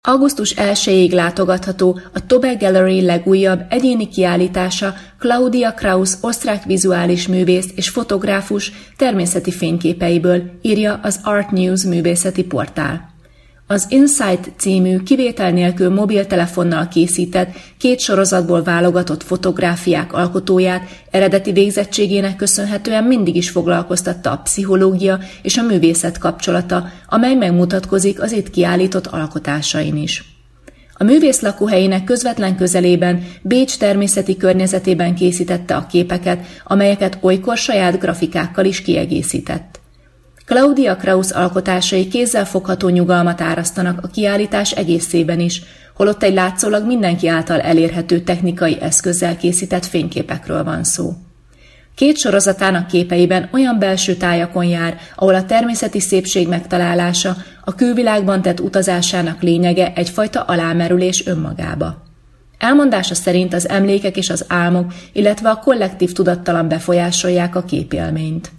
Augusztus 1-ig látogatható a Tobe Gallery legújabb egyéni kiállítása Claudia Kraus osztrák vizuális művész és fotográfus természeti fényképeiből, írja az Art News művészeti portál. Az Insight című kivétel nélkül mobiltelefonnal készített 2 sorozatból válogatott fotográfiák alkotóját eredeti végzettségének köszönhetően mindig is foglalkoztatta a pszichológia és a művészet kapcsolata, amely megmutatkozik az itt kiállított alkotásain is. A művész lakóhelyének közvetlen közelében, Bécs természeti környezetében készítette a képeket, amelyeket olykor saját grafikákkal is kiegészített. Claudia Kraus alkotásai kézzelfogható nyugalmat árasztanak a kiállítás egészében is, holott egy látszólag mindenki által elérhető technikai eszközzel készített fényképekről van szó. 2 sorozatának képeiben olyan belső tájakon jár, ahol a természeti szépség megtalálása, a külvilágban tett utazásának lényege egyfajta alámerülés önmagába. Elmondása szerint az emlékek és az álmok, illetve a kollektív tudattalan befolyásolják a képélményt.